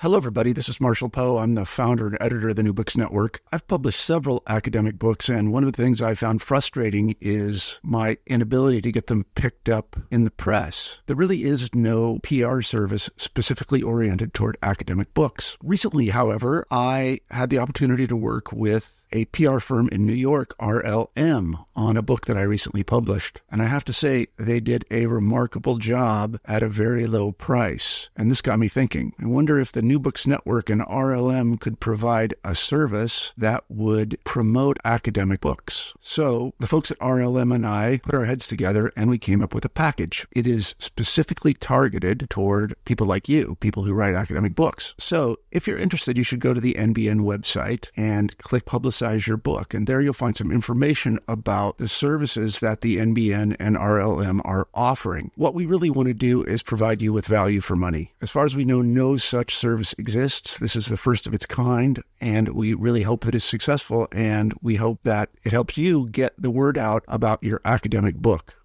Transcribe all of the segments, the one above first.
Hello, everybody. This is Marshall Poe. I'm the founder and editor of the New Books Network. I've published several academic books, and one of the things I found frustrating is my inability to get them picked up in the press. There really is no PR service specifically oriented toward academic books. Recently, however, I had the opportunity to work with a PR firm in New York, RLM, on a book that I recently published. And I have to say, they did a remarkable job at a very low price. And this got me thinking. I wonder if the New Books Network and RLM could provide a service that would promote academic books. So the folks at RLM and I put our heads together and we came up with a package. It is specifically targeted toward people like you, people who write academic books. So if you're interested, you should go to the NBN website and click Publicize Your Book. And there you'll find some information about the services that the NBN and RLM are offering. What we really want to do is provide you with value for money. As far as we know, no such service exists. This is the first of its kind, and we really hope that it's successful, and we hope that it helps you get the word out about your academic book.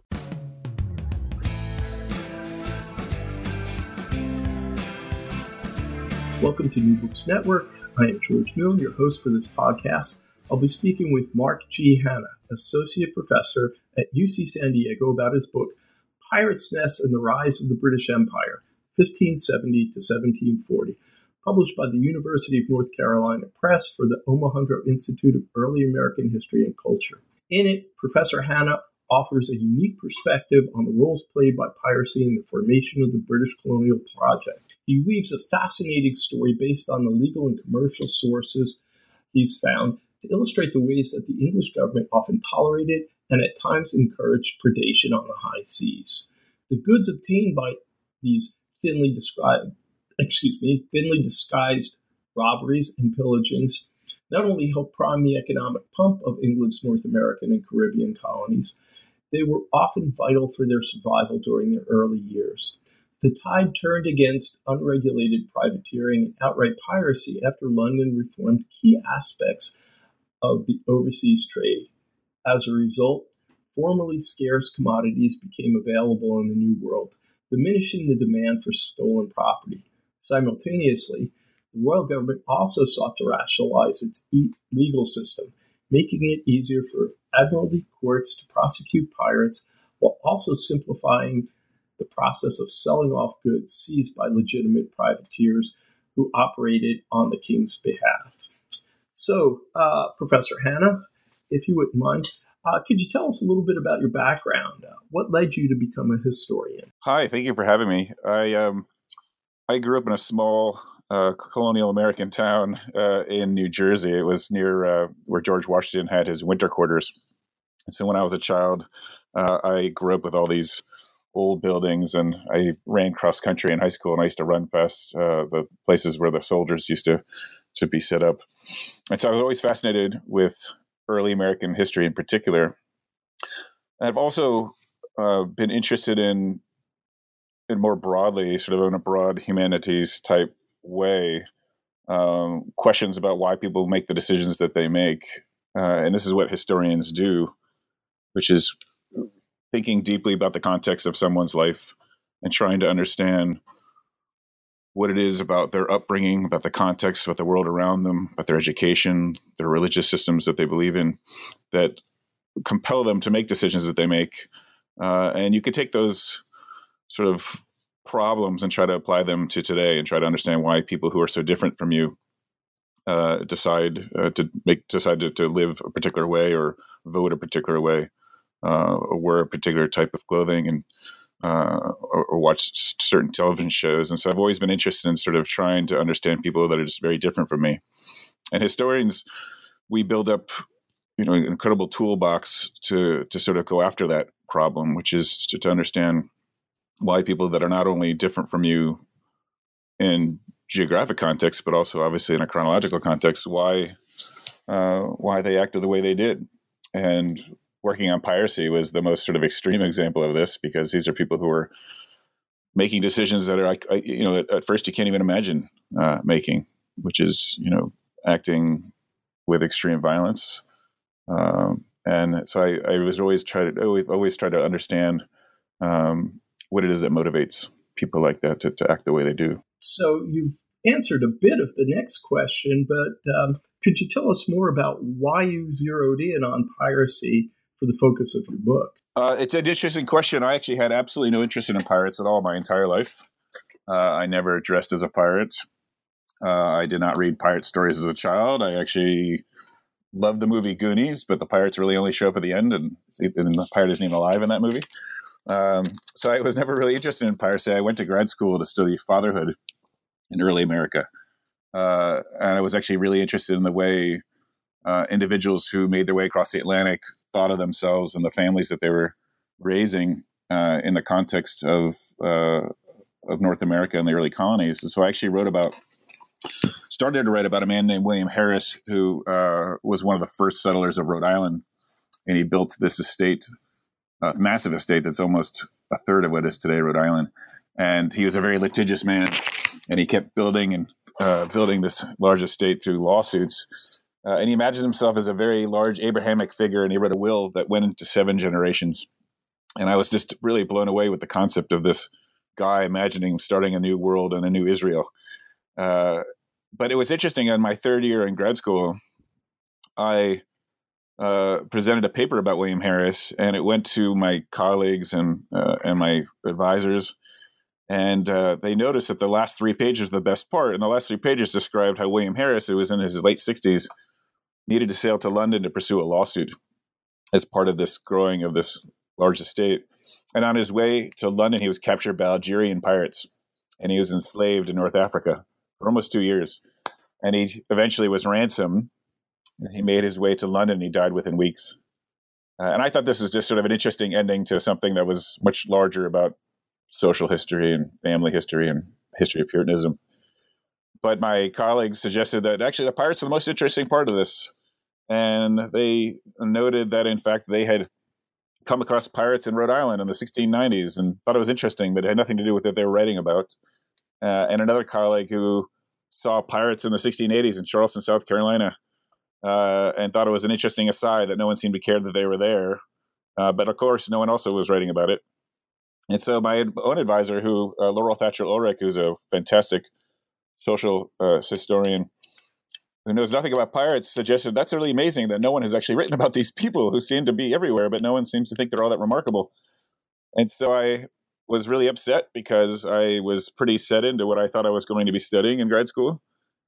Welcome to New Books Network. I am George Milne, your host for this podcast. I'll be speaking with Mark G. Hanna, Associate Professor at UC San Diego, about his book, Pirates' Nest and the Rise of the British Empire, 1570 to 1740, published by the University of North Carolina Press for the Omohundro Institute of Early American History and Culture. In it, Professor Hanna offers a unique perspective on the roles played by piracy in the formation of the British colonial project. He weaves a fascinating story based on the legal and commercial sources he's found to illustrate the ways that the English government often tolerated and at times encouraged predation on the high seas. The goods obtained by these thinly disguised robberies and pillagings not only helped prime the economic pump of England's North American and Caribbean colonies, they were often vital for their survival during their early years. The tide turned against unregulated privateering and outright piracy after London reformed key aspects of the overseas trade. As a result, formerly scarce commodities became available in the New World, diminishing the demand for stolen property. Simultaneously, the royal government also sought to rationalize its legal system, making it easier for admiralty courts to prosecute pirates while also simplifying the process of selling off goods seized by legitimate privateers who operated on the king's behalf. So, Professor Hanna, if you wouldn't mind, could you tell us a little bit about your background? What led you to become a historian? Hi, thank you for having me. I grew up in a small colonial American town in New Jersey. It was near where George Washington had his winter quarters. And so when I was a child, I grew up with all these old buildings, and I ran cross country in high school, and I used to run past the places where the soldiers used to be set up. And so I was always fascinated with early American history in particular. I've also been interested in more broadly, sort of in a broad humanities type way, questions about why people make the decisions that they make. And this is what historians do, which is thinking deeply about the context of someone's life and trying to understand what it is about their upbringing, about the context, about the world around them, about their education, their religious systems that they believe in, that compel them to make decisions that they make. And you could take those sort of problems and try to apply them to today and try to understand why people who are so different from you decide to live a particular way or vote a particular way, or wear a particular type of clothing and or watch certain television shows. And so I've always been interested in sort of trying to understand people that are just very different from me. And historians, we build up, an incredible toolbox to sort of go after that problem, which is to understand why people that are not only different from you in geographic context, but also obviously in a chronological context, why they acted the way they did. And working on piracy was the most sort of extreme example of this, because these are people who are making decisions that are, at first you can't even imagine making, which is, acting with extreme violence. And so I was always try to understand what it is that motivates people like that to act the way they do. So you've answered a bit of the next question, but could you tell us more about why you zeroed in on piracy for the focus of your book? It's an interesting question. I actually had absolutely no interest in pirates at all my entire life. I never dressed as a pirate. I did not read pirate stories as a child. I actually loved the movie Goonies, but the pirates really only show up at the end, and the pirate isn't even alive in that movie. So I was never really interested in piracy. I went to grad school to study fatherhood in early America. And I was actually really interested in the way individuals who made their way across the Atlantic thought of themselves and the families that they were raising in the context of North America and the early colonies. And so I actually started to write about a man named William Harris, who was one of the first settlers of Rhode Island. And he built this estate, massive estate that's almost a third of what is today Rhode Island. And he was a very litigious man, and he kept building this large estate through lawsuits. And he imagined himself as a very large Abrahamic figure, and he wrote a will that went into 7 generations. And I was just really blown away with the concept of this guy imagining starting a new world and a new Israel. But it was interesting. In my 3rd year in grad school, I presented a paper about William Harris, and it went to my colleagues and my advisors. And they noticed that the last 3 pages were the best part. And the last 3 pages described how William Harris, who was in his late 60s, needed to sail to London to pursue a lawsuit as part of this growing of this large estate. And on his way to London, he was captured by Algerian pirates, and he was enslaved in North Africa for almost 2 years. And he eventually was ransomed, and he made his way to London. He died within weeks. And I thought this was just sort of an interesting ending to something that was much larger about social history and family history and history of Puritanism. But my colleagues suggested that actually the pirates are the most interesting part of this. And they noted that, in fact, they had come across pirates in Rhode Island in the 1690s and thought it was interesting, but it had nothing to do with what they were writing about. And another colleague who saw pirates in the 1680s in Charleston, South Carolina, and thought it was an interesting aside that no one seemed to care that they were there. But of course, no one also was writing about it. And so my own advisor, Laurel Thatcher Ulrich, who's a fantastic social historian who knows nothing about pirates, suggested that's really amazing that no one has actually written about these people who seem to be everywhere, but no one seems to think they're all that remarkable. And so I was really upset because I was pretty set into what I thought I was going to be studying in grad school.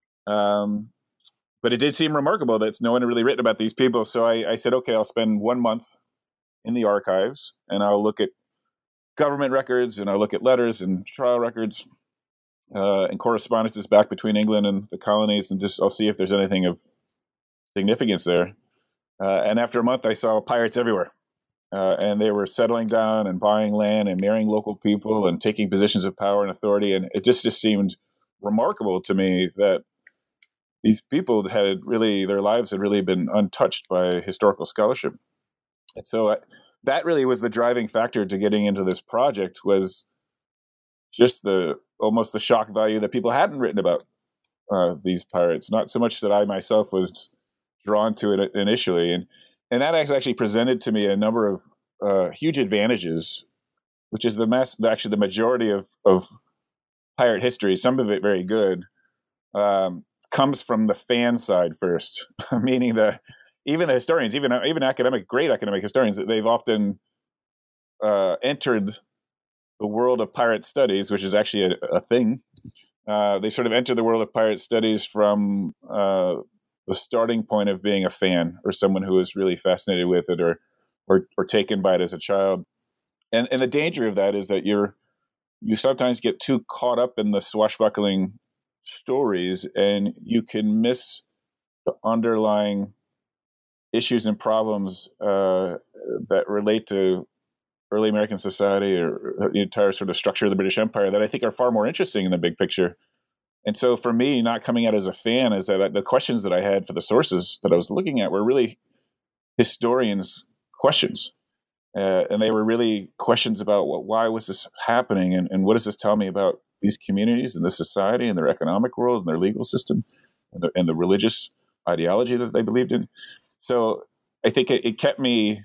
But it did seem remarkable that no one had really written about these people. So I said, okay, I'll spend 1 month in the archives, and I'll look at government records, and I'll look at letters and trial records and correspondences back between England and the colonies, and I'll see if there's anything of significance there. And after a month, I saw pirates everywhere. And they were settling down and buying land and marrying local people and taking positions of power and authority. And it just seemed remarkable to me that these people their lives had really been untouched by historical scholarship. And so that really was the driving factor to getting into this project, was just almost the shock value that people hadn't written about these pirates. Not so much that I myself was drawn to it initially. And that actually presented to me a number of huge advantages, which is the majority of pirate history, some of it very good, comes from the fan side first, meaning that even the historians, even great academic historians, they've often entered the world of pirate studies, which is actually a thing. They sort of entered the world of pirate studies from the starting point of being a fan or someone who is really fascinated with it or taken by it as a child. And the danger of that is that you sometimes get too caught up in the swashbuckling stories, and you can miss the underlying issues and problems that relate to early American society or the entire sort of structure of the British Empire that I think are far more interesting in the big picture. And so for me, not coming out as a fan, is that the questions that I had for the sources that I was looking at were really historians' questions. And they were really questions about why was this happening, and what does this tell me about these communities and this society and their economic world and their legal system and the religious ideology that they believed in. So I think it kept me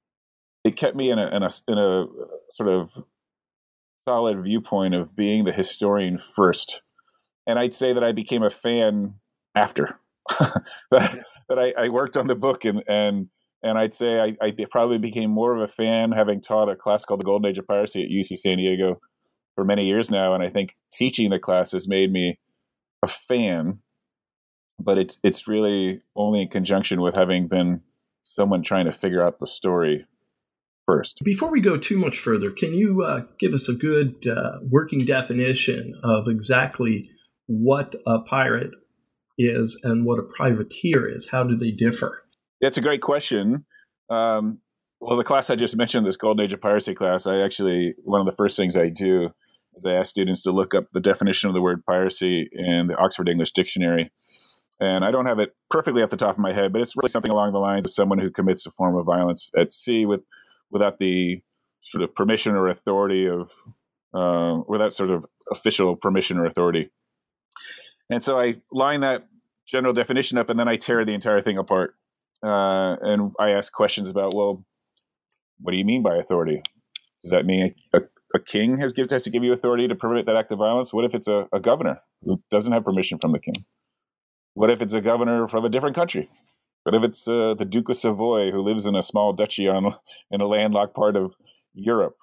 in a sort of solid viewpoint of being the historian first, And I'd say that I became a fan after that I worked on the book, and I'd say I probably became more of a fan having taught a class called The Golden Age of Piracy at UC San Diego for many years now. And I think teaching the class has made me a fan, but it's really only in conjunction with having been someone trying to figure out the story first. Before we go too much further, can you give us a good working definition of exactly what a pirate is and what a privateer is? How do they differ? That's a great question. Well, the class I just mentioned, this Golden Age of Piracy class, one of the first things I do is I ask students to look up the definition of the word piracy in the Oxford English Dictionary. And I don't have it perfectly off the top of my head, but it's really something along the lines of someone who commits a form of violence at sea without the sort of permission or authority of, without sort of official permission or authority. And so I line that general definition up, and then I tear the entire thing apart. And I ask questions about, well, what do you mean by authority? Does that mean a king has to give you authority to permit that act of violence? What if it's a governor who doesn't have permission from the king? What if it's a governor from a different country? What if it's the Duke of Savoy who lives in a small duchy in a landlocked part of Europe?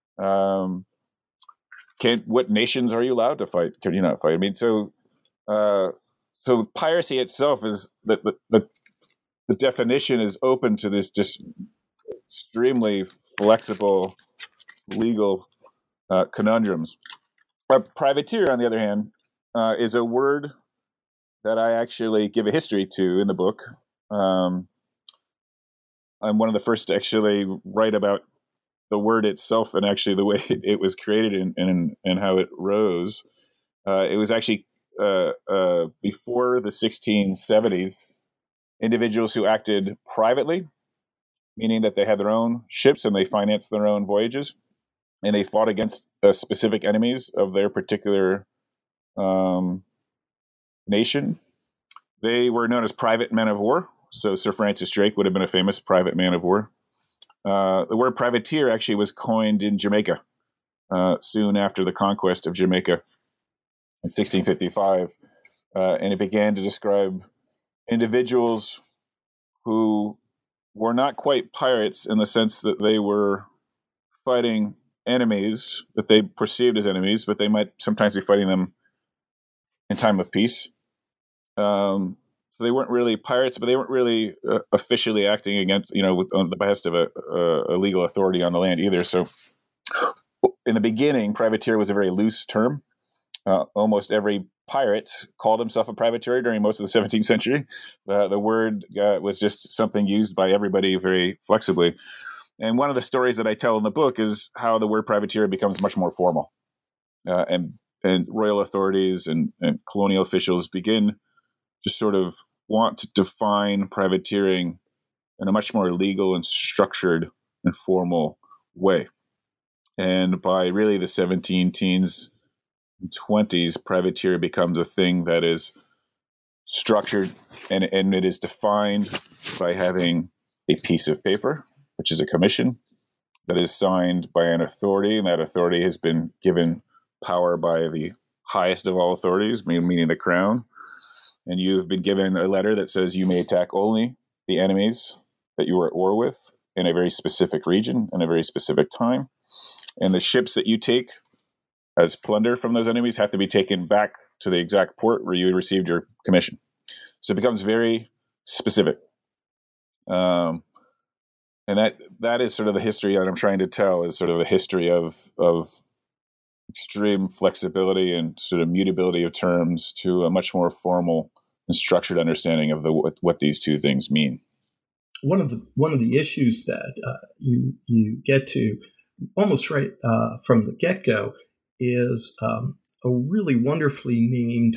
What nations are you allowed to fight? Can you not fight? I mean, so piracy itself is the definition is open to this just extremely flexible legal conundrums. A privateer, on the other hand, is a word that I actually give a history to in the book. I'm one of the first to actually write about the word itself and actually the way it was created and how it rose. It was actually before the 1670s, individuals who acted privately, meaning that they had their own ships and they financed their own voyages, and they fought against specific enemies of their particular nation. They were known as private men of war. So Sir Francis Drake would have been a famous private man of war. The word privateer actually was coined in Jamaica soon after the conquest of Jamaica in 1655. And it began to describe individuals who were not quite pirates in the sense that they were fighting enemies that they perceived as enemies, but they might sometimes be fighting them in time of peace. So they weren't really pirates, but they weren't really officially acting against, on the behest of a legal authority on the land either. So in the beginning, privateer was a very loose term. Almost every pirate called himself a privateer during most of the 17th century. The word was just something used by everybody very flexibly. And one of the stories that I tell in the book is how the word privateer becomes much more formal. And royal authorities and colonial officials begin to sort of want to define privateering in a much more legal and structured and formal way. And by really the 17 teens and 20s, privateer becomes a thing that is structured and it is defined by having a piece of paper, which is a commission, that is signed by an authority, and that authority has been given power by the highest of all authorities, meaning the crown. And you've been given a letter that says you may attack only the enemies that you are at war with in a very specific region and a very specific time. And the ships that you take as plunder from those enemies have to be taken back to the exact port where you received your commission. So it becomes very specific. And that is sort of the history that I'm trying to tell, is sort of a history of extreme flexibility and sort of mutability of terms to a much more formal and structured understanding of what these two things mean. One of the issues that you get to almost right from the get-go is a really wonderfully named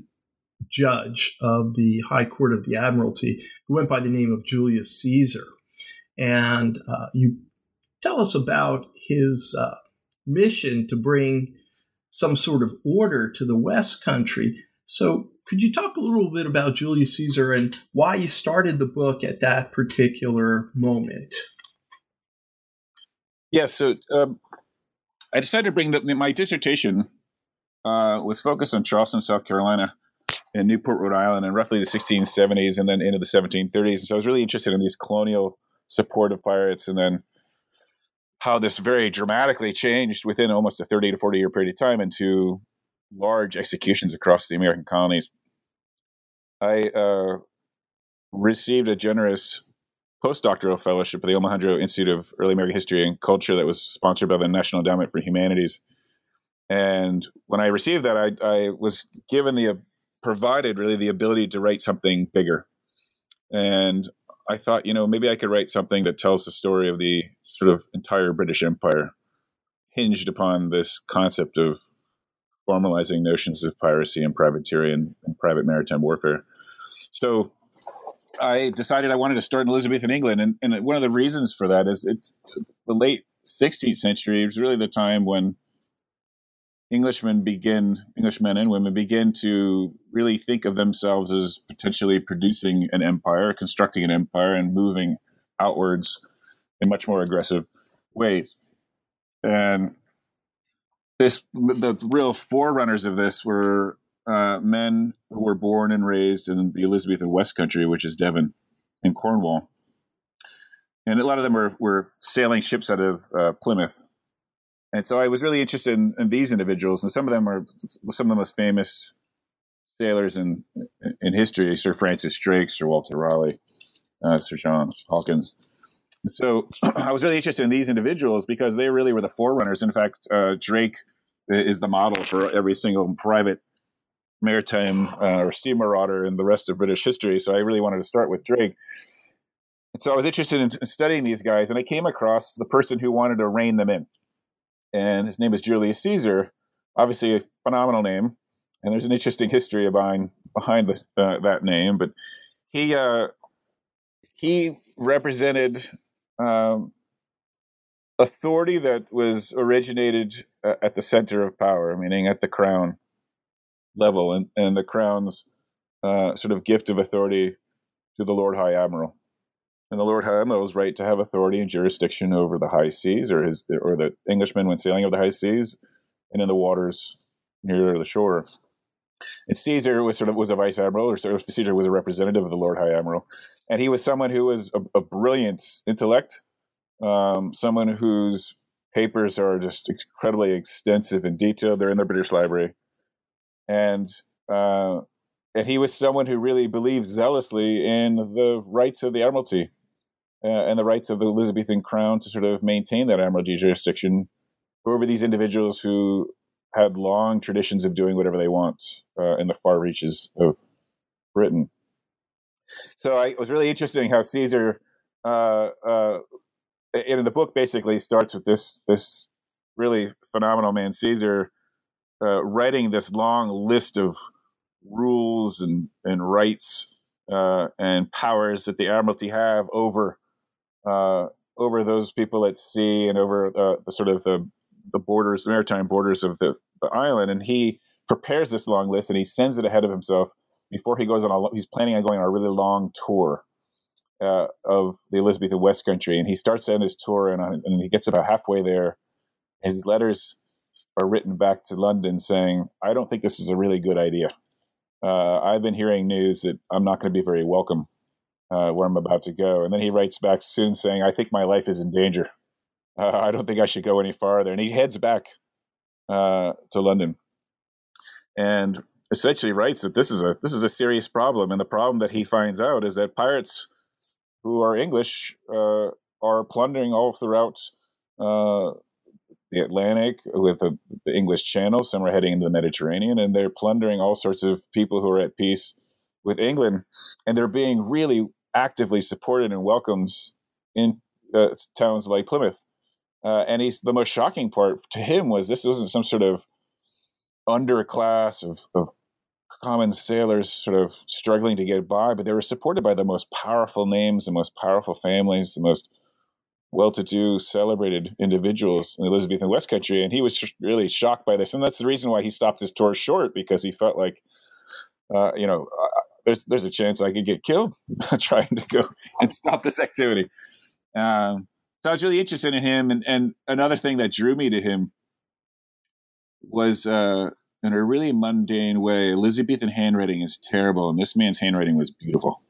judge of the High Court of the Admiralty who went by the name of Julius Caesar. And you tell us about his mission to bring some sort of order to the West Country. So could you talk a little bit about Julius Caesar and why you started the book at that particular moment? Yeah, so I decided to bring my dissertation was focused on Charleston, South Carolina, and Newport, Rhode Island, in roughly the 1670s and then into the 1730s. And so I was really interested in these colonial support of pirates, and then how this very dramatically changed within almost a 30 to 40 year period of time into large executions across the American colonies. I received a generous postdoctoral fellowship at the Omohundro Institute of Early American History and Culture that was sponsored by the National Endowment for Humanities. And when I received that, I was given provided really the ability to write something bigger. And I thought, maybe I could write something that tells the story of the sort of entire British Empire, hinged upon this concept of formalizing notions of piracy and privateering and private maritime warfare. So I decided I wanted to start in Elizabethan England. And one of the reasons for that is the late 16th century was really the time when Englishmen and women begin to really think of themselves as potentially producing an empire, constructing an empire, and moving outwards in much more aggressive ways. And the real forerunners of this were men who were born and raised in the Elizabethan West Country, which is Devon and Cornwall. And a lot of them were sailing ships out of Plymouth. And so I was really interested in these individuals, and some of them are some of the most famous sailors in history: Sir Francis Drake, Sir Walter Raleigh, Sir John Hawkins. And so I was really interested in these individuals because they really were the forerunners. In fact, Drake is the model for every single private maritime or sea marauder in the rest of British history. So I really wanted to start with Drake. And so I was interested in studying these guys, and I came across the person who wanted to rein them in. And his name is Julius Caesar, obviously a phenomenal name. And there's an interesting history behind that name. But he represented authority that was originated at the center of power, meaning at the crown level, and the crown's sort of gift of authority to the Lord High Admiral. And the Lord High Admiral's right to have authority and jurisdiction over the high seas, or the Englishmen when sailing over the high seas, and in the waters near the shore. And Caesar was a vice admiral, or Caesar was a representative of the Lord High Admiral, and he was someone who was a brilliant intellect, someone whose papers are just incredibly extensive and detailed. They're in the British Library, and he was someone who really believed zealously in the rights of the Admiralty. And the rights of the Elizabethan crown to sort of maintain that admiralty jurisdiction over these individuals who had long traditions of doing whatever they want in the far reaches of Britain. So I was really interested in how Caesar, and the book basically starts with this really phenomenal man, Caesar, writing this long list of rules and rights and powers that the Admiralty have over those people at sea and over the borders, the maritime borders of the island. And he prepares this long list and he sends it ahead of himself before he goes on he's planning on going on a really long tour of the Elizabethan West Country. And he starts on his tour and he gets about halfway there. His letters are written back to London saying, I don't think this is a really good idea. I've been hearing news that I'm not going to be very welcome where I'm about to go. And then he writes back soon saying, I think my life is in danger. I don't think I should go any farther. And he heads back to London and essentially writes that this is a serious problem. And the problem that he finds out is that pirates who are English are plundering all throughout the Atlantic with the English Channel. Some are heading into the Mediterranean, and they're plundering all sorts of people who are at peace with England. And they're being really actively supported and welcomed in towns like Plymouth. And the most shocking part to him was this wasn't some sort of underclass of common sailors sort of struggling to get by, but they were supported by the most powerful names, the most powerful families, the most well-to-do, celebrated individuals in the Elizabethan West Country. And he was really shocked by this. And that's the reason why he stopped his tour short, because he felt like, there's a chance I could get killed trying to go and stop this activity. So I was really interested in him. And another thing that drew me to him was in a really mundane way. Elizabethan handwriting is terrible, and this man's handwriting was beautiful.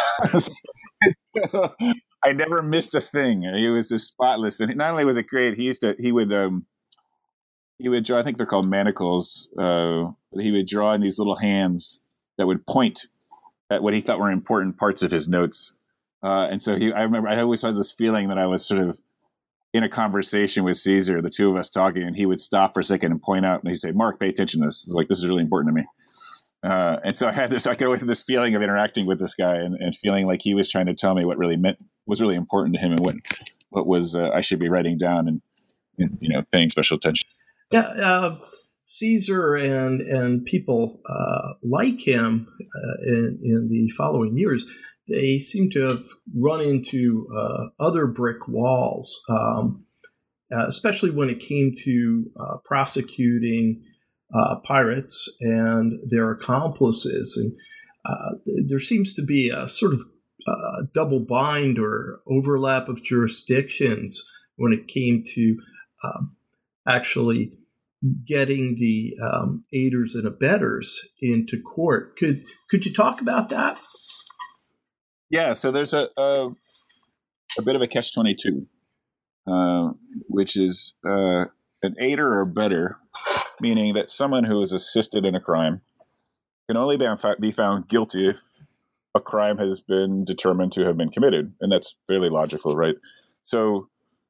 I never missed a thing. He was just spotless, and not only was it great, he would draw. I think they're called manacles. He would draw in these little hands that would point at what he thought were important parts of his notes. And so I remember I always had this feeling that I was sort of in a conversation with Caesar, the two of us talking, and he would stop for a second and point out, and he'd say, "Mark, pay attention to this. It's like, this is really important to me." And so I could always have this feeling of interacting with this guy and feeling like he was trying to tell me what was really important to him and what was I should be writing down and paying special attention. Yeah, Caesar and people like him in the following years, they seem to have run into other brick walls, especially when it came to prosecuting pirates and their accomplices. And there seems to be a sort of double bind or overlap of jurisdictions when it came to actually getting the aiders and abettors into court. Could you talk about that? Yeah, so there's a bit of a catch-22, which is an aider or abettor, meaning that someone who is assisted in a crime can only be found guilty if a crime has been determined to have been committed, and that's fairly logical, right? So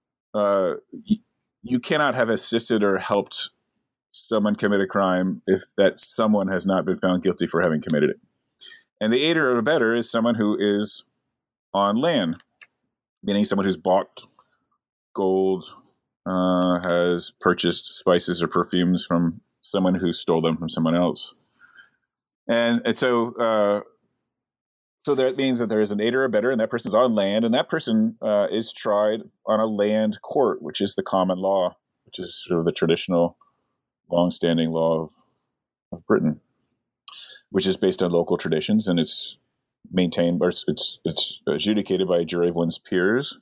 you cannot have assisted or helped someone commit a crime if that someone has not been found guilty for having committed it. And the aider or abettor is someone who is on land, meaning someone who's bought gold, has purchased spices or perfumes from someone who stole them from someone else. And so that means that there is an aider or abettor, and that person's on land, and that person is tried on a land court, which is the common law, which is sort of the traditional, long-standing law of Britain, which is based on local traditions, and it's maintained, or it's adjudicated by a jury of one's peers.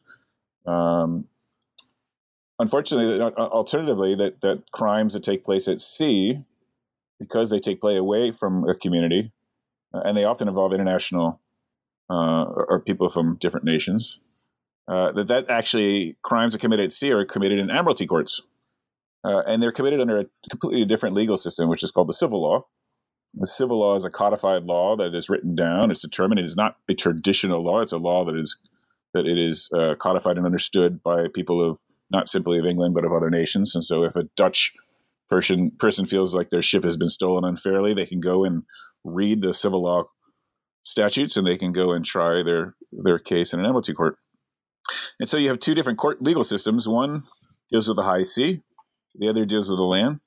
Unfortunately, alternatively, that crimes that take place at sea, because they take place away from a community, and they often involve international or people from different nations, that actually crimes that committed at sea are committed in admiralty courts. And they're committed under a completely different legal system, which is called the civil law. The civil law is a codified law that is written down. It's determined. It is not a traditional law. It's a law that it is codified and understood by people of not simply of England, but of other nations. And so if a Dutch person feels like their ship has been stolen unfairly, they can go and read the civil law statutes, and they can go and try their case in an admiralty court. And so you have two different court legal systems. One deals with the high sea. The other deals with the land.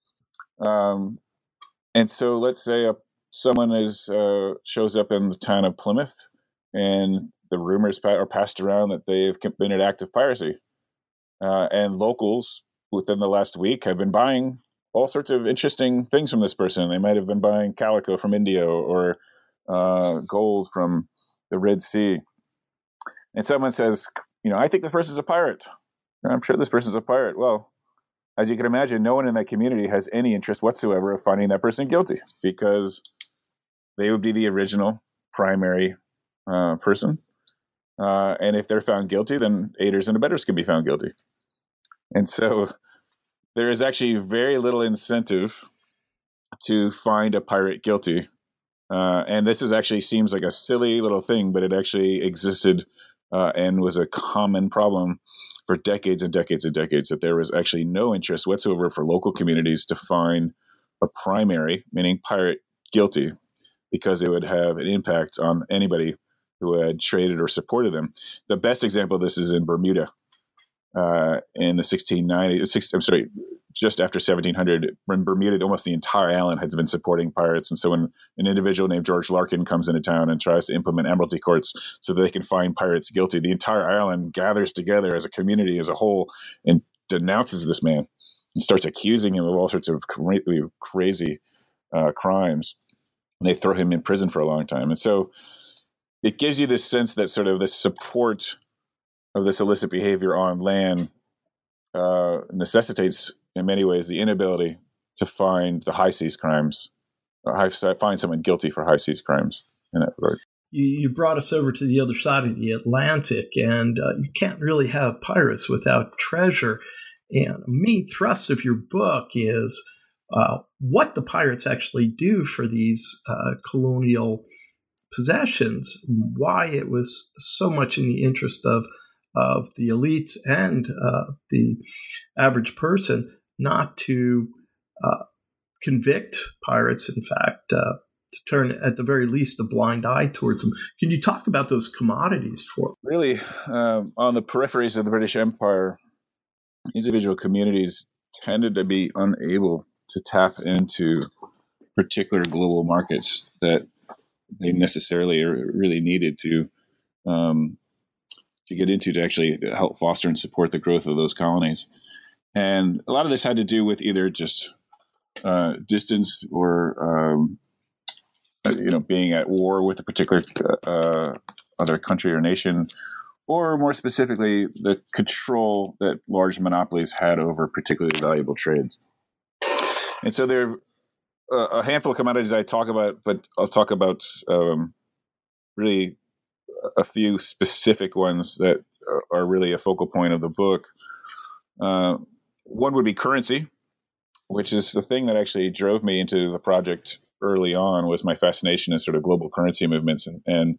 And so let's say someone shows up in the town of Plymouth, and the rumors are passed around that they've committed an act of piracy. And locals within the last week have been buying all sorts of interesting things from this person. They might have been buying calico from India or gold from the Red Sea. And someone says, I think this person's a pirate. I'm sure this person's a pirate. Well, as you can imagine, no one in that community has any interest whatsoever of finding that person guilty, because they would be the original primary person. And if they're found guilty, then aiders and abettors can be found guilty. And so there is actually very little incentive to find a pirate guilty. And this actually seems like a silly little thing, but it actually existed and was a common problem for decades and decades and decades, that there was actually no interest whatsoever for local communities to find a primary, meaning pirate, guilty, because it would have an impact on anybody who had traded or supported them. The best example of this is in Bermuda in the 1690s. Just after 1700, when Bermuda, almost the entire island had been supporting pirates. And so when an individual named George Larkin comes into town and tries to implement admiralty courts so that they can find pirates guilty, the entire island gathers together as a community, as a whole, and denounces this man and starts accusing him of all sorts of crazy crimes. And they throw him in prison for a long time. And so it gives you this sense that sort of this support of this illicit behavior on land necessitates, in many ways, the inability to find the high seas crimes, find someone guilty for high seas crimes in that regard. You brought us over to the other side of the Atlantic, and you can't really have pirates without treasure. And a main thrust of your book is what the pirates actually do for these colonial possessions, why it was so much in the interest of the elites and the average person not to convict pirates, in fact, to turn, at the very least, a blind eye towards them. Can you talk about those commodities for me? Really, on the peripheries of the British Empire, individual communities tended to be unable to tap into particular global markets that they necessarily really needed to get into to actually help foster and support the growth of those colonies. And a lot of this had to do with either just distance or being at war with a particular other country or nation, or more specifically, the control that large monopolies had over particularly valuable trades. And so there are a handful of commodities I talk about, but I'll talk about really a few specific ones that are really a focal point of the book. One would be currency, which is the thing that actually drove me into the project early on, was my fascination in sort of global currency movements. And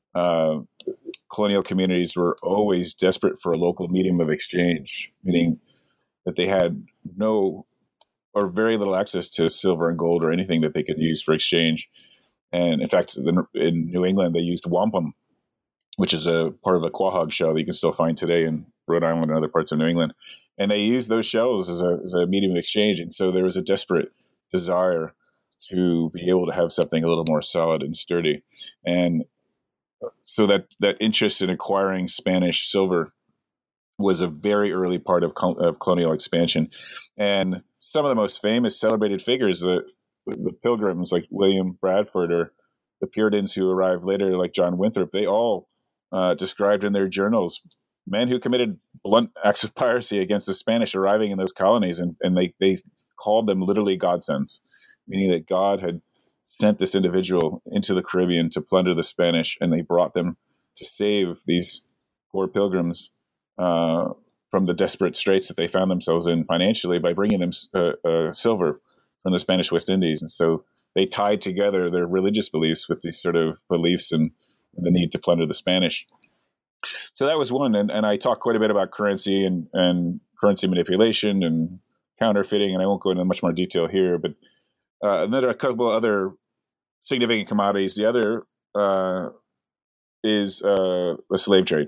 colonial communities were always desperate for a local medium of exchange, meaning that they had no or very little access to silver and gold or anything that they could use for exchange. And in fact, in New England, they used wampum, which is a part of a quahog shell that you can still find today in Rhode Island and other parts of New England. And they used those shells as a medium of exchange. And so there was a desperate desire to be able to have something a little more solid and sturdy. And so that interest in acquiring Spanish silver was a very early part of colonial expansion. And some of the most famous celebrated figures, the Pilgrims like William Bradford, or the Puritans who arrived later like John Winthrop, they all described in their journals men who committed blunt acts of piracy against the Spanish arriving in those colonies, and they called them literally godsends, meaning that God had sent this individual into the Caribbean to plunder the Spanish, and they brought them to save these poor pilgrims from the desperate straits that they found themselves in financially by bringing them silver from the Spanish West Indies. And so they tied together their religious beliefs with these sort of beliefs and the need to plunder the Spanish. So that was one. And I talk quite a bit about currency and currency manipulation and counterfeiting, and I won't go into much more detail here, but a couple other significant commodities. The other is the slave trade.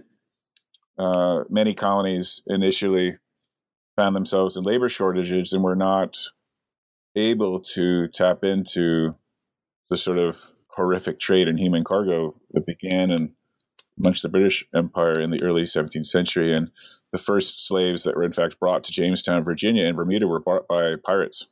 Many colonies initially found themselves in labor shortages and were not able to tap into the sort of horrific trade in human cargo that began amongst the British Empire in the early 17th century. And the first slaves that were in fact brought to Jamestown, Virginia and Bermuda were bought by pirates.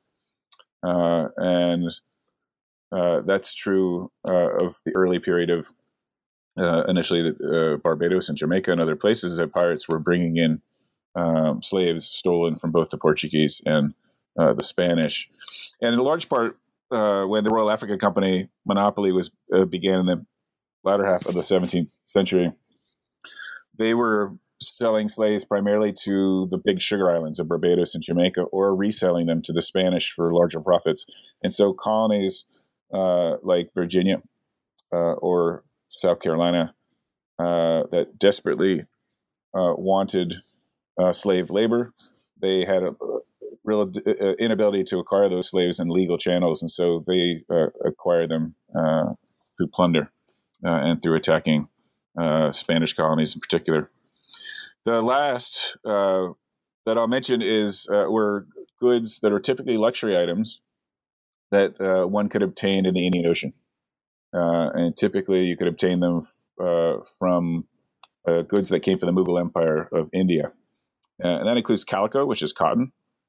And that's true of the early period of initially Barbados and Jamaica and other places, that pirates were bringing in slaves stolen from both the Portuguese and the Spanish. And in large part, when the Royal African Company monopoly began in the latter half of the 17th century, they were selling slaves primarily to the big sugar islands of Barbados and Jamaica, or reselling them to the Spanish for larger profits. And so colonies like Virginia or South Carolina that desperately wanted slave labor, they had a real inability to acquire those slaves in legal channels, and so they acquired them through plunder and through attacking Spanish colonies in particular. The last that I'll mention were goods that are typically luxury items that one could obtain in the Indian Ocean. And typically you could obtain them from goods that came from the Mughal Empire of India. And that includes calico, which is cotton.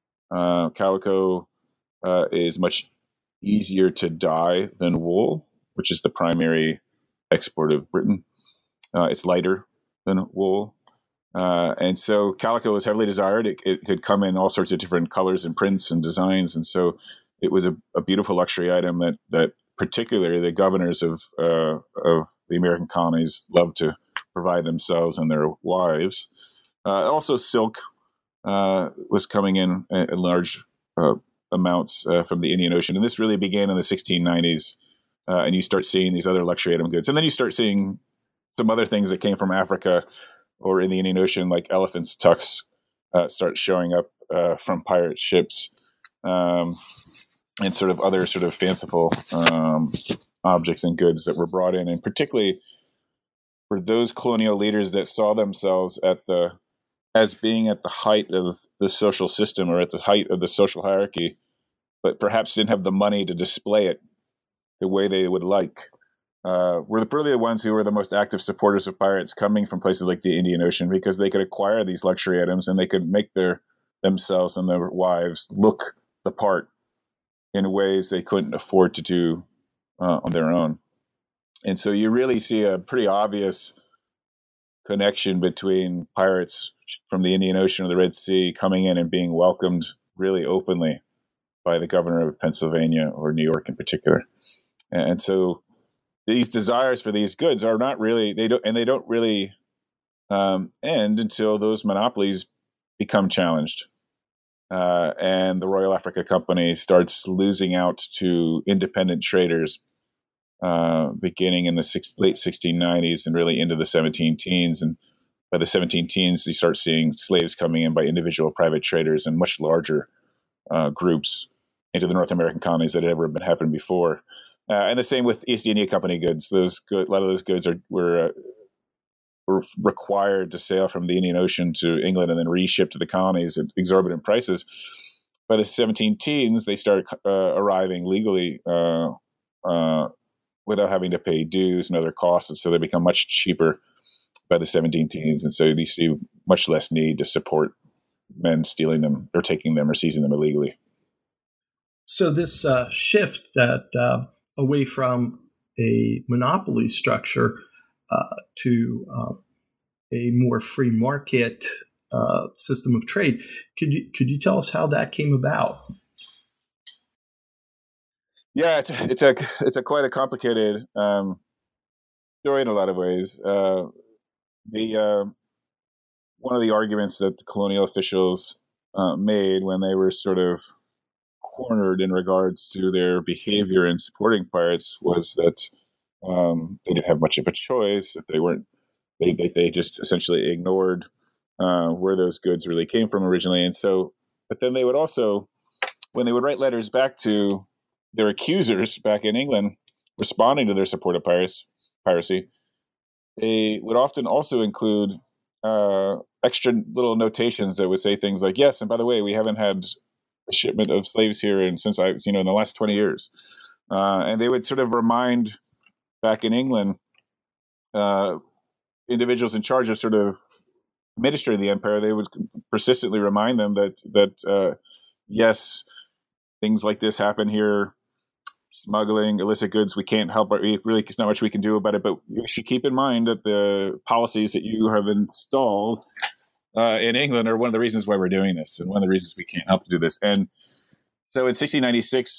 Calico is much easier to dye than wool, which is the primary export of Britain. It's lighter than wool. And so calico was heavily desired. It could come in all sorts of different colors and prints and designs. And so it was a beautiful luxury item that particularly the governors of the American colonies loved to provide themselves and their wives. Also, silk was coming in large amounts from the Indian Ocean. And this really began in the 1690s. And you start seeing these other luxury item goods. And then you start seeing some other things that came from Africa or in the Indian Ocean, like elephants' tucks, start showing up from pirate ships, and sort of other sort of fanciful objects and goods that were brought in. And particularly for those colonial leaders that saw themselves as being at the height of the social system or at the height of the social hierarchy, but perhaps didn't have the money to display it the way they would like, were probably the ones who were the most active supporters of pirates, coming from places like the Indian Ocean, because they could acquire these luxury items and they could make themselves and their wives look the part in ways they couldn't afford to do on their own. And so you really see a pretty obvious connection between pirates from the Indian Ocean or the Red Sea coming in and being welcomed really openly by the governor of Pennsylvania or New York in particular. And so these desires for these goods are not really, they don't really end until those monopolies become challenged. And the Royal Africa Company starts losing out to independent traders beginning in the late 1690s and really into the 17 teens. And by the 17 teens, you start seeing slaves coming in by individual private traders and much larger groups into the North American colonies that had ever been happened before. And the same with East India Company goods. A lot of those goods were required to sail from the Indian Ocean to England and then reshipped to the colonies at exorbitant prices. By the 17 teens, they started arriving legally without having to pay dues and other costs, and so they become much cheaper by the 17 teens. And so you see much less need to support men stealing them or taking them or seizing them illegally. So this shift that away from a monopoly structure to a more free market system of trade. Could you tell us how that came about? Yeah, it's a quite a complicated story in a lot of ways. One of the arguments that the colonial officials made when they were sort of cornered in regards to their behavior in supporting pirates was that they didn't have much of a choice, that they just essentially ignored where those goods really came from originally. And so, but then they would also, when they would write letters back to their accusers back in England, responding to their support of piracy, they would often also include extra little notations that would say things like, yes, and by the way, we haven't had a shipment of slaves here in the last 20 years. And they would sort of remind back in England, individuals in charge of sort of administering the empire, they would persistently remind them that yes, things like this happen here, smuggling, illicit goods, we can't help it. Really, there's not much we can do about it, but you should keep in mind that the policies that you have installed in England are one of the reasons why we're doing this, and one of the reasons we can't help to do this. And so in 1696,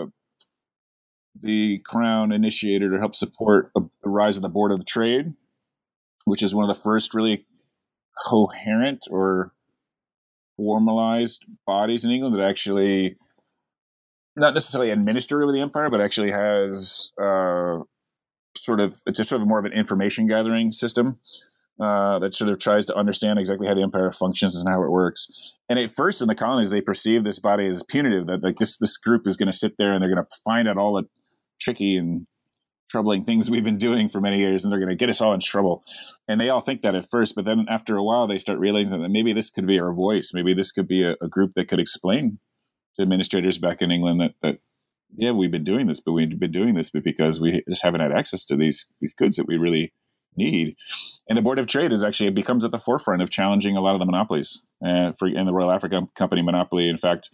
the Crown initiated or helped support the rise of the Board of Trade, which is one of the first really coherent or formalized bodies in England that actually not necessarily administer over the empire, but actually has it's sort of more of an information gathering system that sort of tries to understand exactly how the empire functions and how it works. And at first in the colonies, they perceived this body as punitive, that like this group is going to sit there and they're going to find out all the tricky and troubling things we've been doing for many years, and they're going to get us all in trouble. And they all think that at first, but then after a while, they start realizing that maybe this could be our voice. Maybe this could be a group that could explain to administrators back in England that yeah, we've been doing this, but because we just haven't had access to these goods that we really need. And the Board of Trade becomes at the forefront of challenging a lot of the monopolies. And the Royal Africa Company monopoly, in fact,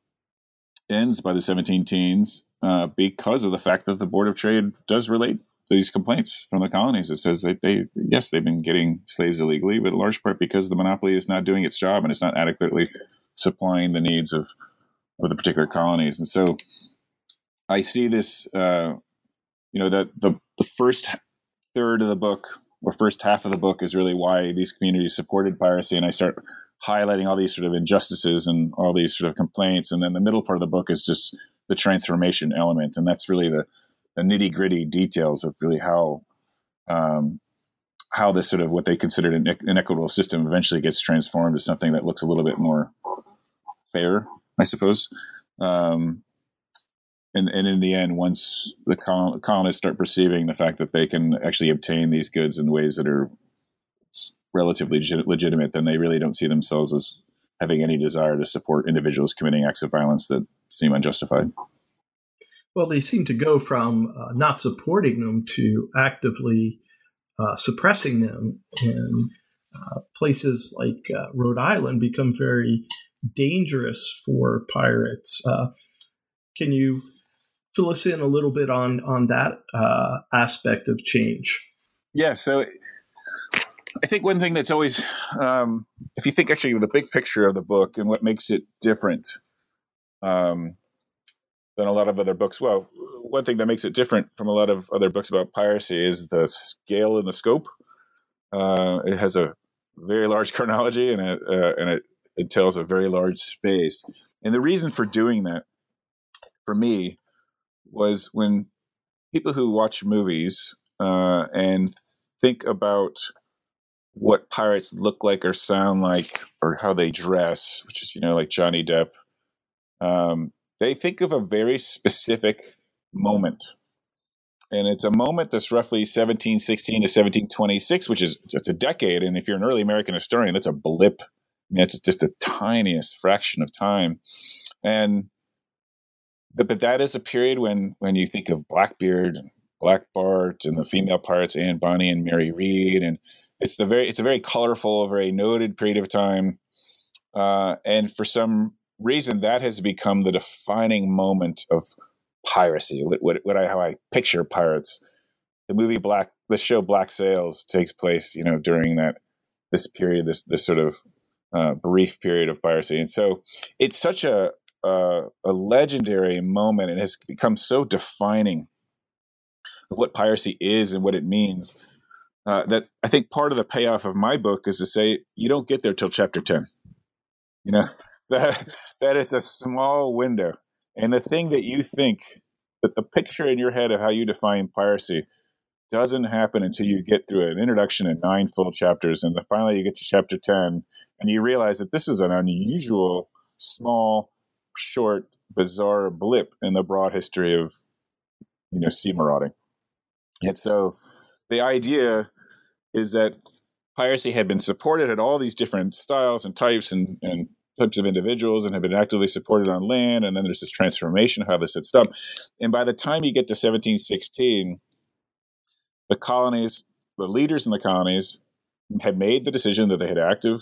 ends by the 17 teens because of the fact that the Board of Trade does relate these complaints from the colonies. It says that they've been getting slaves illegally, but in large part because the monopoly is not doing its job and it's not adequately supplying the needs of the particular colonies. And so I see this, that the first third of the book, or first half of the book, is really why these communities supported piracy. And I start highlighting all these sort of injustices and all these sort of complaints. And then the middle part of the book is just the transformation element. And that's really the nitty gritty details of really how this sort of what they considered an inequitable system eventually gets transformed to something that looks a little bit more fair, I suppose. And in the end, once the colonists start perceiving the fact that they can actually obtain these goods in ways that are relatively legitimate, then they really don't see themselves as having any desire to support individuals committing acts of violence that seem unjustified. Well, they seem to go from not supporting them to actively suppressing them. And places like Rhode Island become very dangerous for pirates. Can you fill us in a little bit on that aspect of change? Yeah, so I think one thing that's always, if you think actually of the big picture of the book and what makes it different than a lot of other books, well, one thing that makes it different from a lot of other books about piracy is the scale and the scope. It has a very large chronology and it tells a very large space. And the reason for doing that, for me, was when people who watch movies and think about what pirates look like or sound like or how they dress, which is, like Johnny Depp, they think of a very specific moment. And it's a moment that's roughly 1716 to 1726, which is just a decade. And if you're an early American historian, that's a blip. I mean, it's just the tiniest fraction of time. But that is a period when you think of Blackbeard, Black Bart, and the female pirates, Anne Bonny and Mary Read, and it's a very colorful, very noted period of time. And for some reason, that has become the defining moment of piracy. How I picture pirates. The show Black Sails takes place, during this period, this sort of brief period of piracy, and so it's such a legendary moment and has become so defining of what piracy is and what it means that I think part of the payoff of my book is to say you don't get there till chapter 10. That it's a small window, and the thing that you think that the picture in your head of how you define piracy doesn't happen until you get through an introduction and 9 full chapters, and then finally you get to chapter 10 and you realize that this is an unusual, small, short, bizarre blip in the broad history of sea marauding. And so the idea is that piracy had been supported at all these different styles and types and types of individuals and have been actively supported on land, and then there's this transformation of how this had stopped. And by the time you get to 1716, the colonies, the leaders in the colonies, had made the decision that they had active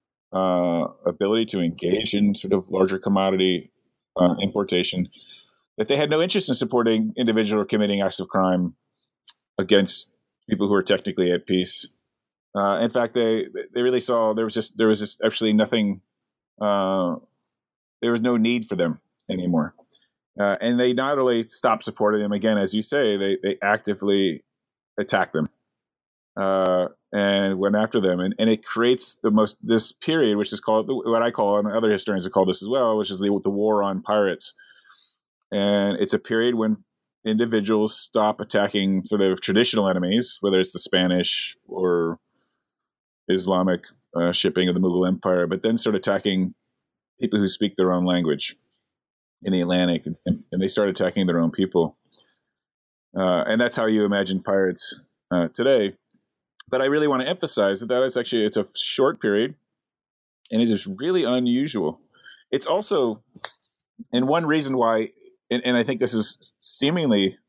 ability to engage in sort of larger commodity importation, that they had no interest in supporting individuals committing acts of crime against people who are technically at peace. In fact, they really saw there was just actually nothing. There was no need for them anymore, and they not only stopped supporting them, again, as you say, they actively attacked them and went after them, and it creates this period, which is called what I call, and other historians have called this as well, which is the war on pirates. And it's a period when individuals stop attacking sort of traditional enemies, whether it's the Spanish or Islamic shipping of the Mughal Empire, but then start attacking people who speak their own language in the Atlantic, and they start attacking their own people. And that's how you imagine pirates today. But I really want to emphasize that is actually, it's a short period, and it is really unusual. It's also, and one reason why, and I think this is seemingly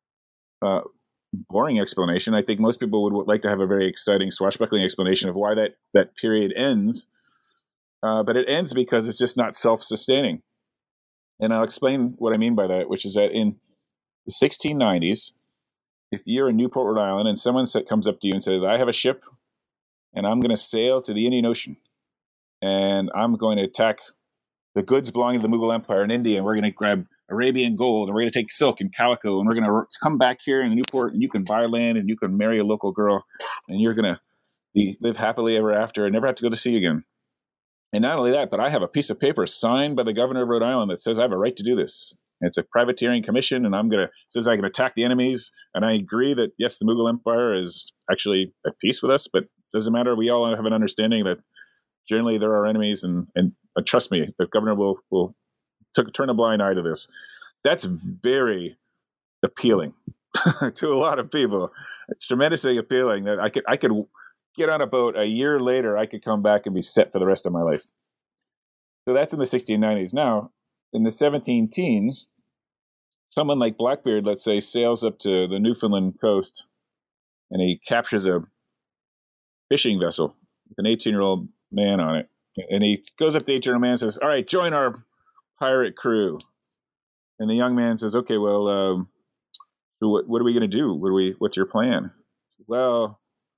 boring explanation. I think most people would like to have a very exciting, swashbuckling explanation of why that period ends. But it ends because it's just not self-sustaining. And I'll explain what I mean by that, which is that in the 1690s, if you're in Newport, Rhode Island, and someone comes up to you and says, I have a ship, and I'm going to sail to the Indian Ocean, and I'm going to attack the goods belonging to the Mughal Empire in India, and we're going to grab Arabian gold, and we're going to take silk and calico, and we're going to come back here in Newport, and you can buy land, and you can marry a local girl, and you're going to live happily ever after and never have to go to sea again. And not only that, but I have a piece of paper signed by the governor of Rhode Island that says I have a right to do this. And it's a privateering commission, and it says I can attack the enemies. And I agree that, yes, the Mughal Empire is actually at peace with us, but it doesn't matter. We all have an understanding that generally there are enemies, and trust me, the governor will turn a blind eye to this. That's very appealing to a lot of people. It's tremendously appealing that I could get on a boat a year later, I could come back and be set for the rest of my life. So that's in the 1690s. Now, in the 17 teens, someone like Blackbeard, let's say, sails up to the Newfoundland coast, and he captures a fishing vessel with an 18-year-old man on it. And he goes up to the 18-year-old man and says, all right, join our pirate crew. And the young man says, okay, well, what are we going to do? What's your plan? Well,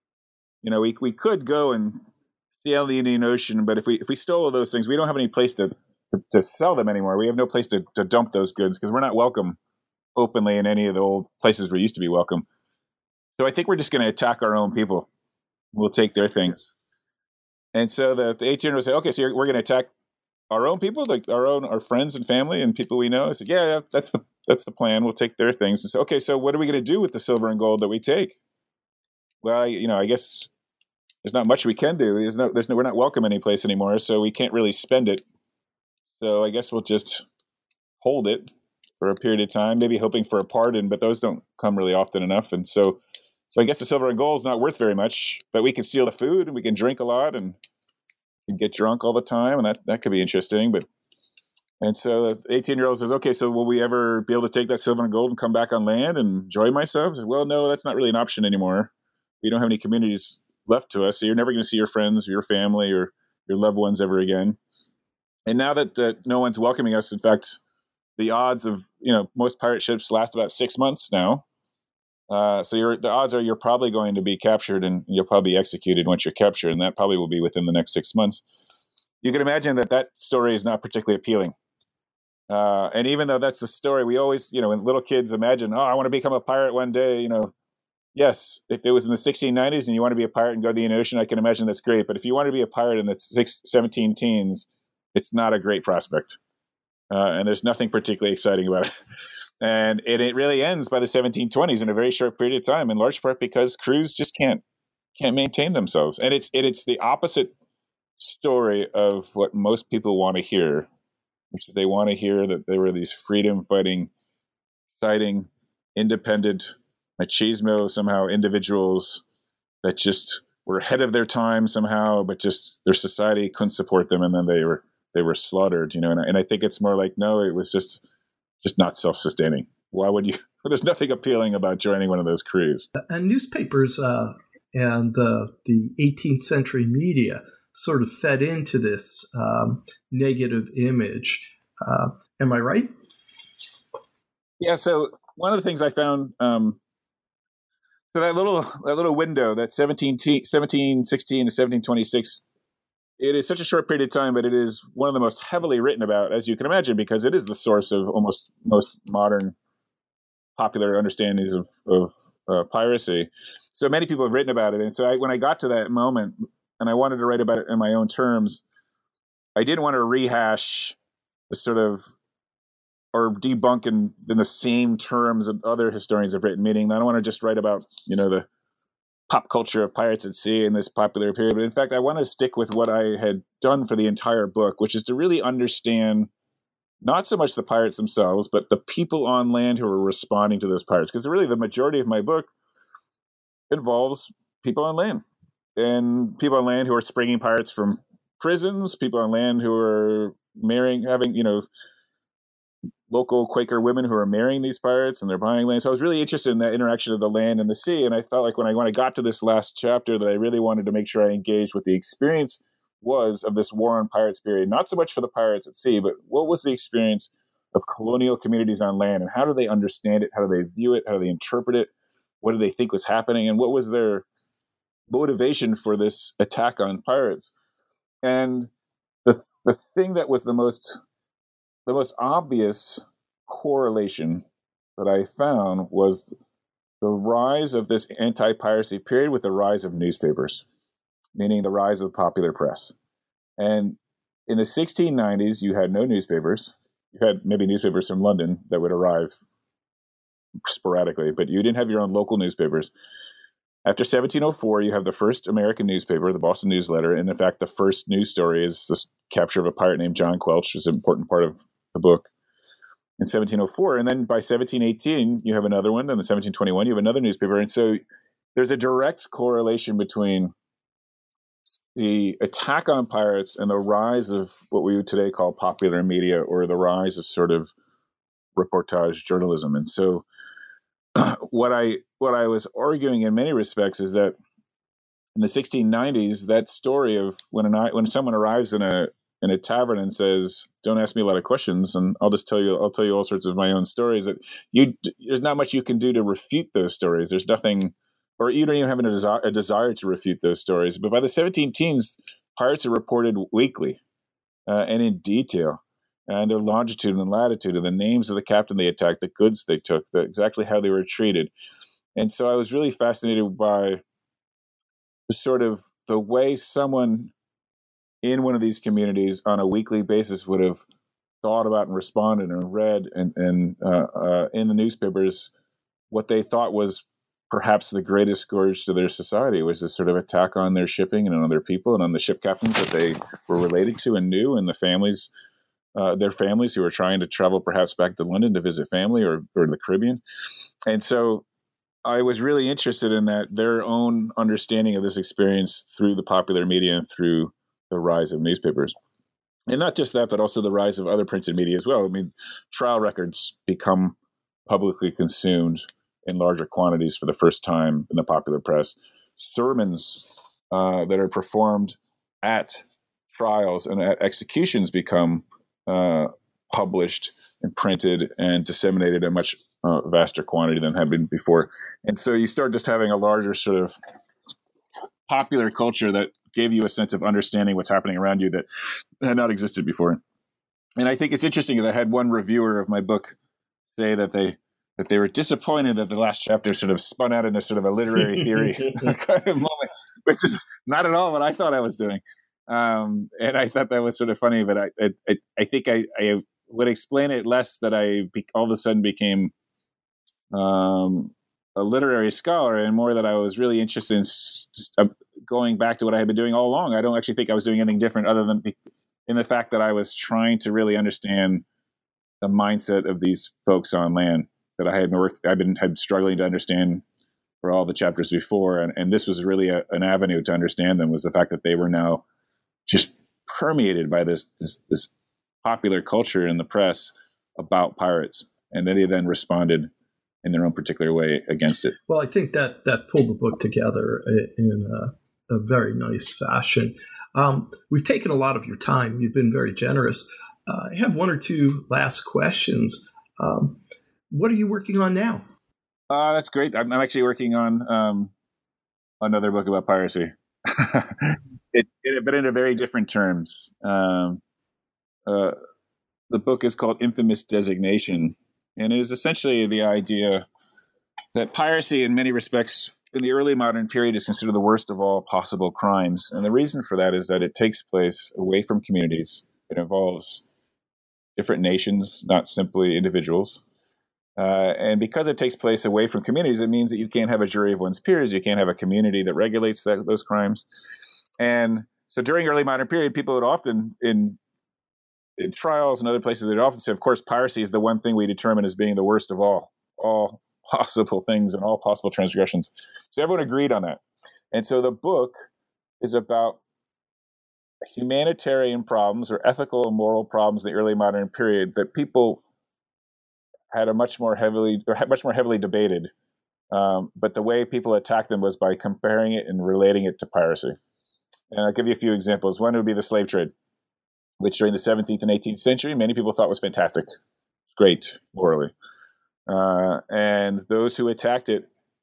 we could go and sail the Indian Ocean, but if we stole all those things, we don't have any place to sell them anymore. We have no place to dump those goods because we're not welcome openly in any of the old places we used to be welcome. So I think we're just going to attack our own people. We'll take their things. And so the 18-year-old will say, okay, so we're going to attack our own people, like our friends and family and people we know. I said, yeah, that's the plan. We'll take their things. And so, okay, so what are we going to do with the silver and gold that we take? Well, I guess there's not much we can do. We're not welcome any place anymore, so we can't really spend it. So I guess we'll just hold it for a period of time, maybe hoping for a pardon, but those don't come really often enough. And so I guess the silver and gold is not worth very much, but we can steal the food and we can drink a lot and get drunk all the time, and that could be interesting. And so the 18-year-old says, okay, so will we ever be able to take that silver and gold and come back on land and enjoy myself? Says, well, no, that's not really an option anymore. We don't have any communities left to us, so you're never going to see your friends or your family or your loved ones ever again. And now that no one's welcoming us, in fact, the odds of, most pirate ships last about 6 months now. So the odds are you're probably going to be captured and you'll probably be executed once you're captured, and that probably will be within the next 6 months. You can imagine that story is not particularly appealing. And even though that's the story, we always, when little kids imagine, I want to become a pirate one day, yes, if it was in the 1690s and you want to be a pirate and go to the Indian Ocean, I can imagine that's great. But if you want to be a pirate in the 17 teens, it's not a great prospect. And there's nothing particularly exciting about it. And it really ends by the 1720s in a very short period of time, in large part because crews just can't maintain themselves. And it's the opposite story of what most people want to hear, which is they want to hear that there were these freedom-fighting, exciting, independent, machismo somehow individuals that just were ahead of their time somehow, but just their society couldn't support them, and then they were slaughtered. And I think it's more like, no, it was just not self-sustaining. Why would you? There's nothing appealing about joining one of those crews. And newspapers and the 18th century media sort of fed into this negative image. Am I right? Yeah. So one of the things I found, so that little window, that 1716 to 1726. It is such a short period of time, but it is one of the most heavily written about, as you can imagine, because it is the source of almost most modern popular understandings of piracy. So many people have written about it. And so when I got to that moment and I wanted to write about it in my own terms, I didn't want to rehash the sort of or debunk in the same terms that other historians have written, meaning I don't want to just write about, the pop culture of pirates at sea in this popular period. But in fact, I want to stick with what I had done for the entire book, which is to really understand not so much the pirates themselves, but the people on land who are responding to those pirates. Because really the majority of my book involves people on land, and people on land who are springing pirates from prisons, people on land who are having local Quaker women who are marrying these pirates and they're buying land. So I was really interested in that interaction of the land and the sea. And I felt like when I got to this last chapter that I really wanted to make sure I engaged with the experience was of this war on pirates period, not so much for the pirates at sea, but what was the experience of colonial communities on land and how do they understand it? How do they view it? How do they interpret it? what did they think was happening, and what was their motivation for this attack on pirates. And the thing that was the most obvious correlation that I found was the rise of this anti-piracy period with the rise of newspapers, meaning the rise of the popular press. And in the 1690s, you had no newspapers. You had maybe newspapers from London that would arrive sporadically, but you didn't have your own local newspapers. After 1704, you have the first American newspaper, the Boston Newsletter, and in fact, the first news story is the capture of a pirate named John Quelch, which is an important part of the book, in 1704. And then by 1718, you have another one, and in 1721, you have another newspaper. And so there's a direct correlation between the attack on pirates and the rise of what we would today call popular media, or the rise of sort of reportage journalism. And so what I was arguing in many respects is that in the 1690s, that story of when someone arrives in a tavern and says, "Don't ask me a lot of questions, and I'll tell you all sorts of my own stories," that there's not much you can do to refute those stories. There's nothing, or you don't even have a desire to refute those stories. But by the 17 teens, pirates are reported weekly and in detail, and their longitude and latitude, and the names of the captain they attacked, the goods they took, exactly how they were treated. And so I was really fascinated by the way someone in one of these communities on a weekly basis would have thought about and responded and read and in the newspapers what they thought was perhaps the greatest scourge to their society, was this sort of attack on their shipping and on their people and on the ship captains that they were related to and knew, and the families, their families who were trying to travel perhaps back to London to visit family or the Caribbean. And so I was really interested in their own understanding of this experience through the popular media and through the rise of newspapers. And not just that, but also the rise of other printed media as well. I mean, trial records become publicly consumed in larger quantities for the first time in the popular press. Sermons that are performed at trials and at executions become published and printed and disseminated in a much vaster quantity than had been before. And so you start just having a larger sort of popular culture that gave you a sense of understanding what's happening around you that had not existed before. And I think it's interesting that I had one reviewer of my book say that they were disappointed that the last chapter sort of spun out into sort of a literary theory kind of moment, which is not at all what I thought I was doing. And I thought that was sort of funny, but I think I would explain it less that I all of a sudden became a literary scholar, and more that I was really interested in going back to what I had been doing all along. I don't actually think I was doing anything different other than in the fact that I was trying to really understand the mindset of these folks on land that I've been struggling to understand for all the chapters before. And this was really an avenue to understand them, was the fact that they were now just permeated by this popular culture in the press about pirates. And then they then responded in their own particular way against it. Well, I think that pulled the book together in a very nice fashion. We've taken a lot of your time. You've been very generous. I have one or two last questions. What are you working on now? That's great. I'm actually working on another book about piracy, but in a very different terms. The book is called Infamous Designation, and it is essentially the idea that piracy, in many respects, in the early modern period, is considered the worst of all possible crimes. And the reason for that is that it takes place away from communities. It involves different nations, not simply individuals. And because it takes place away from communities, it means that you can't have a jury of one's peers. You can't have a community that regulates those crimes. And so during early modern period, people would often, in trials and other places, they'd often say, of course, piracy is the one thing we determine as being the worst of all possible things and all possible transgressions. So everyone agreed on that. And so the book is about humanitarian problems or ethical and moral problems in the early modern period that people had much more heavily debated. But the way people attacked them was by comparing it and relating it to piracy. And I'll give you a few examples. One would be the slave trade, which during the 17th and 18th century, many people thought was fantastic. Great, morally. And those who attacked it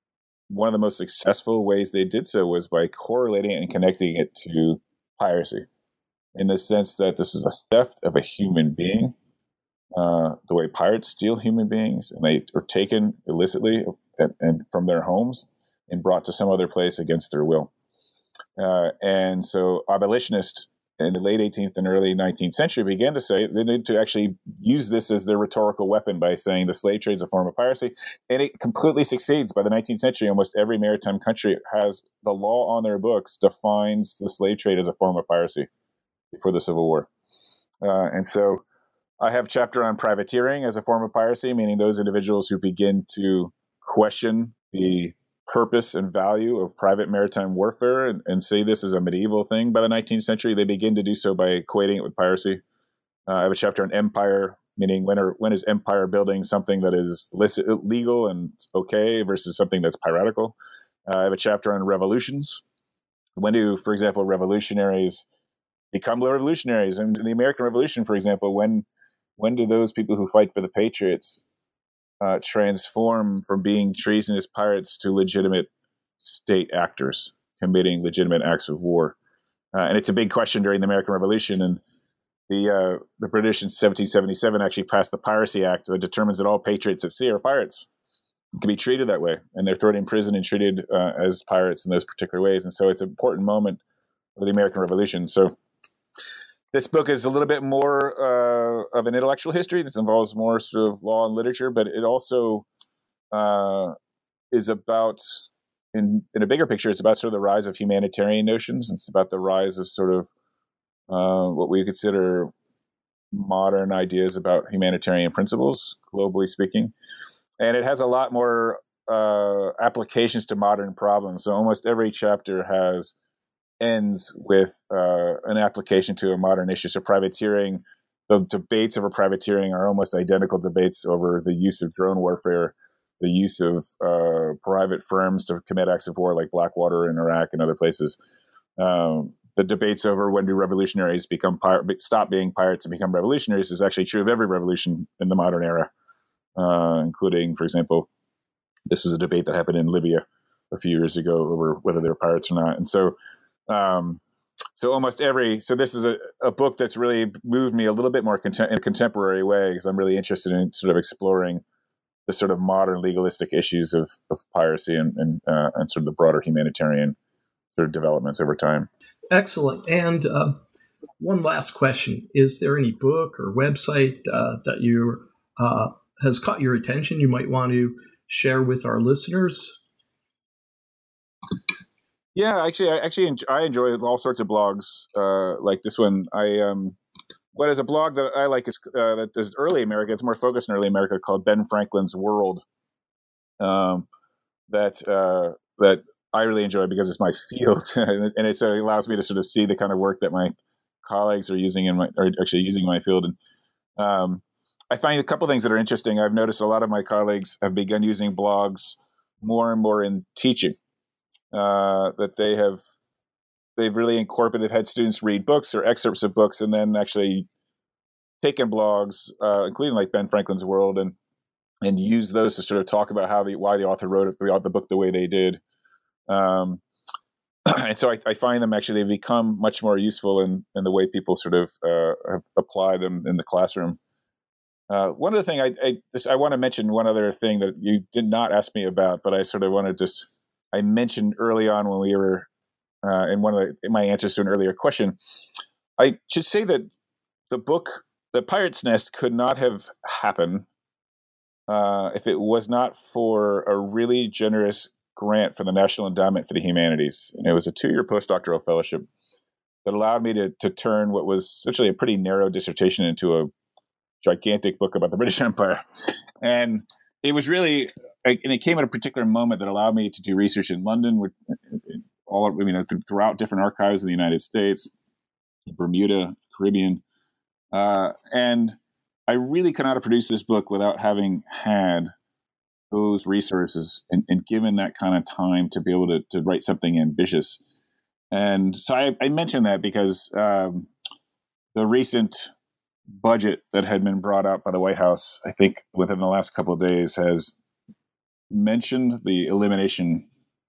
one of the most successful ways they did so was by correlating and connecting it to piracy, in the sense that this is a theft of a human being, the way pirates steal human beings, and they are taken illicitly and from their homes and brought to some other place against their will. And so abolitionists in the late 18th and early 19th century began to say they need to actually use this as their rhetorical weapon by saying the slave trade is a form of piracy. And it completely succeeds. By the 19th century, almost every maritime country has the law on their books defines the slave trade as a form of piracy before the Civil War. And so I have a chapter on privateering as a form of piracy, meaning those individuals who begin to question the purpose and value of private maritime warfare and say this is a medieval thing. By the 19th century, they begin to do so by equating it with piracy. I have a chapter on empire, meaning when is empire building something that is legal and okay versus something that's piratical. I have a chapter on revolutions. When do, for example, revolutionaries become revolutionaries? And in the American Revolution, for example, when do those people who fight for the Patriots transform from being treasonous pirates to legitimate state actors committing legitimate acts of war? And it's a big question during the American Revolution. And the British in 1777 actually passed the Piracy Act that determines that all patriots at sea are pirates, can be treated that way. And they're thrown in prison and treated as pirates in those particular ways. And so it's an important moment of the American Revolution. So this book is a little bit more of an intellectual history. This involves more sort of law and literature, but it also is about, in a bigger picture, it's about sort of the rise of humanitarian notions. It's about the rise of sort of what we consider modern ideas about humanitarian principles, globally speaking. And it has a lot more applications to modern problems. So almost every chapter ends with an application to a modern issue. So privateering, the debates over privateering are almost identical debates over the use of drone warfare, the use of private firms to commit acts of war like Blackwater in Iraq and other places. The debates over when do revolutionaries stop being pirates and become revolutionaries is actually true of every revolution in the modern era, including, for example, this was a debate that happened in Libya a few years ago over whether they were pirates or not. And so so this is a book that's really moved me a little bit more in a contemporary way, because I'm really interested in sort of exploring the sort of modern legalistic issues of piracy and sort of the broader humanitarian sort of developments over time. Excellent. And one last question. Is there any book or website that has caught your attention you might want to share with our listeners? Yeah, I enjoy all sorts of blogs like this one. What is a blog that I like is that is early America. It's more focused in early America, called Ben Franklin's World. That I really enjoy because it's my field, and it allows me to sort of see the kind of work that my colleagues are using in my field. And I find a couple things that are interesting. I've noticed a lot of my colleagues have begun using blogs more and more in teaching. That they've really incorporated. They've had students read books or excerpts of books, and then actually taken blogs, including like Ben Franklin's World, and use those to sort of talk about why the author wrote the book the way they did. And so I find them actually, they've become much more useful in the way people sort of have applied them in the classroom. One of the things I want to mention one other thing that you did not ask me about, but I sort of want to I mentioned early on when we were in my answers to an earlier question. I should say that the book, The Pirate's Nest, could not have happened if it was not for a really generous grant from the National Endowment for the Humanities. And it was a 2-year postdoctoral fellowship that allowed me to turn what was essentially a pretty narrow dissertation into a gigantic book about the British Empire. And it was really, and it came at a particular moment that allowed me to do research in London, throughout different archives in the United States, Bermuda, Caribbean. And I really could not have produced this book without having had those resources and given that kind of time to be able to write something ambitious. And so I mentioned that because the recent budget that had been brought out by the White House, I think within the last couple of days, has mentioned the elimination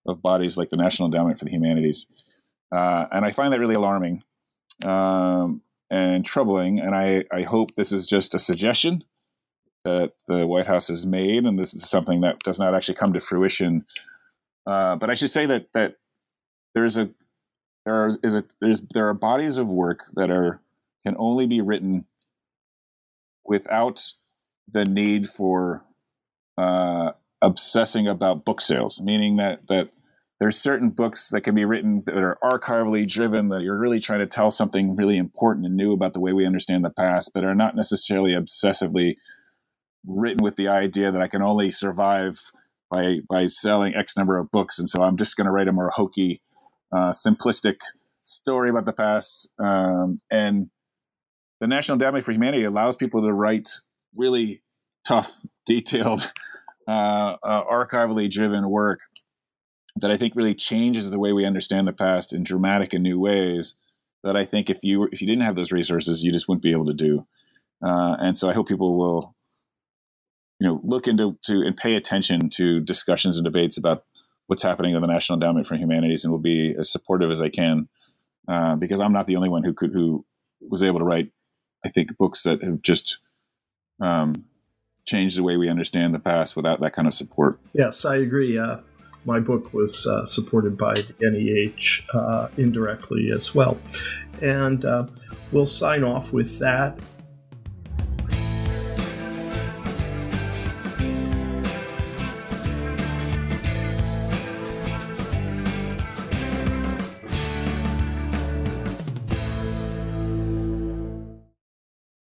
bodies like the National Endowment for the Humanities. And I find that really alarming and troubling. And I hope this is just a suggestion that the White House has made, and this is something that does not actually come to fruition. But I should say that there are bodies of work that can only be written without the need for obsessing about book sales, meaning that there's certain books that can be written that are archivally driven, that you're really trying to tell something really important and new about the way we understand the past, but are not necessarily obsessively written with the idea that I can only survive by selling X number of books. And so I'm just going to write a more hokey, simplistic story about the past. And the National Endowment for Humanity allows people to write really tough, detailed, archivally driven work that I think really changes the way we understand the past in dramatic and new ways that I think if you didn't have those resources, you just wouldn't be able to do. And so I hope people will, look into and pay attention to discussions and debates about what's happening in the National Endowment for Humanities, and will be as supportive as I can, because I'm not the only one who was able to write, I think, books that have just changed the way we understand the past without that kind of support. Yes, I agree. My book was supported by the NEH indirectly as well. And we'll sign off with that.